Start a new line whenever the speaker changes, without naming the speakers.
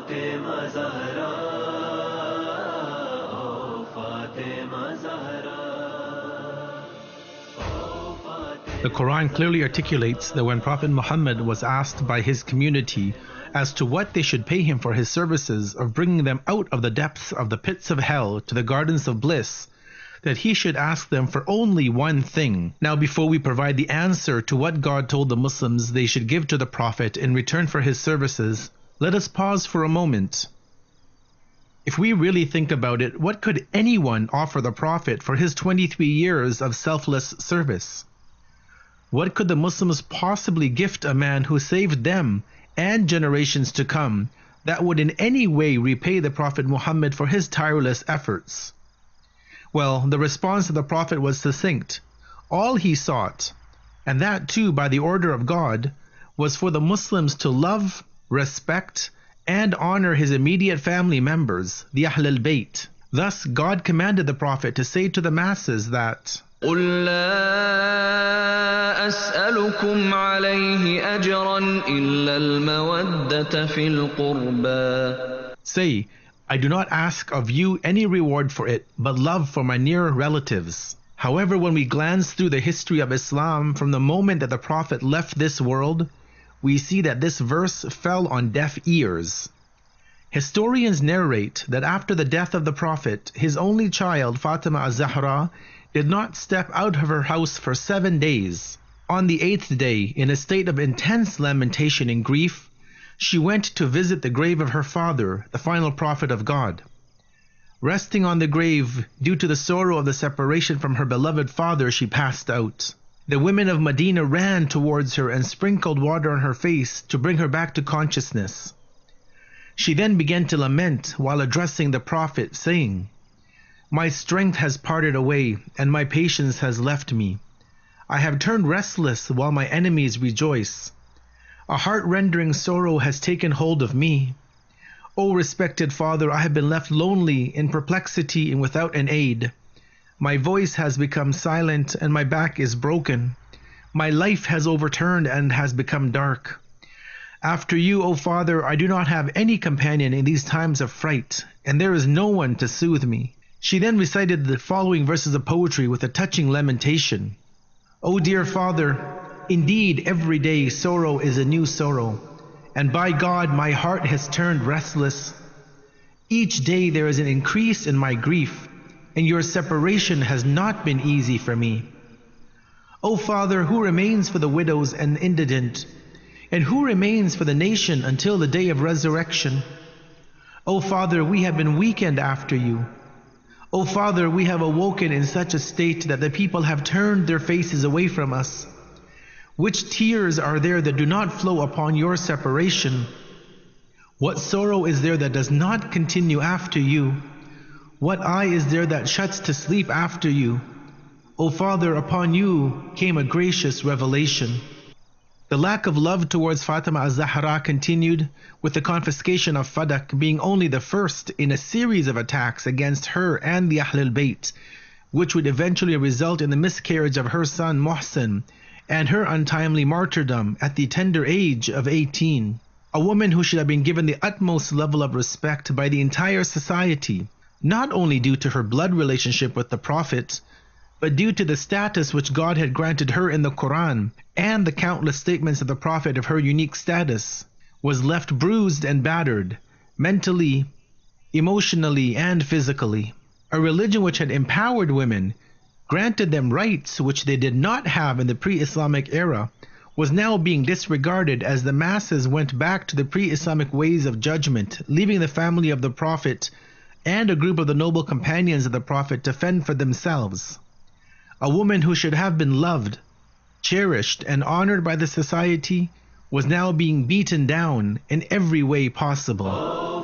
Fatima Zahra, oh Fatima Zahra, oh Fatima.
The Quran clearly articulates that when Prophet Muhammad was asked by his community as to what they should pay him for his services of bringing them out of the depths of the pits of hell to the gardens of bliss, that he should ask them for only one thing. Now, before we provide the answer to what God told the Muslims they should give to the Prophet in return for his services, let us pause for a moment. If we really think about it, what could anyone offer the Prophet for his 23 years of selfless service? What could the Muslims possibly gift a man who saved them and generations to come that would in any way repay the Prophet Muhammad for his tireless efforts? Well, the response of the Prophet was succinct. All he sought, and that too by the order of God, was for the Muslims to love, respect, and honor his immediate family members, the Ahlul Bayt. Thus, God commanded the Prophet to say to the masses that,
قُلْ لَا أَسْأَلُكُمْ عَلَيْهِ أَجْرًا إِلَّا الْمَوَدَّةَ فِي الْقُرْبَى.
Say, I do not ask of you any reward for it, but love for my near relatives. However, when we glance through the history of Islam from the moment that the Prophet left this world, we see that this verse fell on deaf ears. Historians narrate that after the death of the Prophet, his only child, Fatima az-Zahra, did not step out of her house for 7 days. On the 8th day, in a state of intense lamentation and grief, she went to visit the grave of her father, the final prophet of God. Resting on the grave, due to the sorrow of the separation from her beloved father, she passed out. The women of Medina ran towards her and sprinkled water on her face to bring her back to consciousness. She then began to lament while addressing the Prophet, saying, "My strength has parted away, and my patience has left me. I have turned restless while my enemies rejoice. A heart-rending sorrow has taken hold of me. O respected father, I have been left lonely, in perplexity and without an aid. My voice has become silent and my back is broken. My life has overturned and has become dark. After you, O Father, I do not have any companion in these times of fright, and there is no one to soothe me." She then recited the following verses of poetry with a touching lamentation. "O dear Father, indeed every day sorrow is a new sorrow, and by God my heart has turned restless. Each day there is an increase in my grief, and your separation has not been easy for me. O Father, who remains for the widows and indigent, and who remains for the nation until the day of resurrection? O Father, we have been weakened after you. O Father, we have awoken in such a state that the people have turned their faces away from us. Which tears are there that do not flow upon your separation? What sorrow is there that does not continue after you? What eye is there that shuts to sleep after you? O Father, upon you came a gracious revelation." The lack of love towards Fatima az-Zahra continued, with the confiscation of Fadak being only the first in a series of attacks against her and the Ahlul Bayt, which would eventually result in the miscarriage of her son Muhsin and her untimely martyrdom at the tender age of 18. A woman who should have been given the utmost level of respect by the entire society, not only due to her blood relationship with the Prophet, but due to the status which God had granted her in the Quran and the countless statements of the Prophet of her unique status, was left bruised and battered, mentally, emotionally, and physically. A religion which had empowered women, granted them rights which they did not have in the pre-Islamic era, was now being disregarded as the masses went back to the pre-Islamic ways of judgment, leaving the family of the Prophet and a group of the noble companions of the Prophet to fend for themselves. A woman who should have been loved, cherished, and honored by the society was now being beaten down in every way possible.